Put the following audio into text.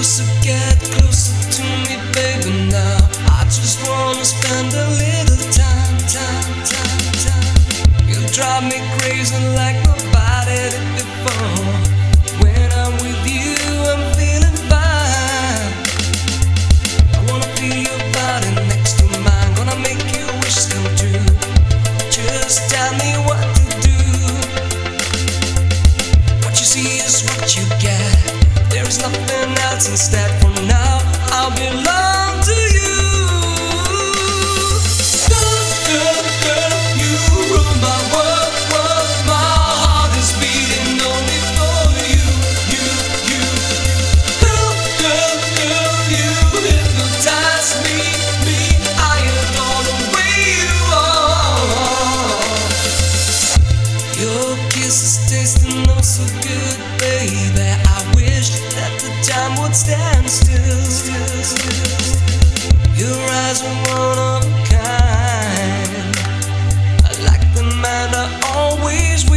So get closer to me, baby, now. I just wanna spend a little time. You drive me crazy like nobody did before. When I'm with you, I'm feeling fine. I wanna feel your body next to mine. Gonna make your wishes come true. Just tell me what to do. What you see is what you get. There's nothing else instead. For now, I'll belong to you. Girl, you rule my world. My heart is beating only for you. Girl, you hypnotize me. I adore the way you are. Your kisses tasting oh so good, baby. I wish that the time would stand still. Your eyes are one of a kind. I like the man I always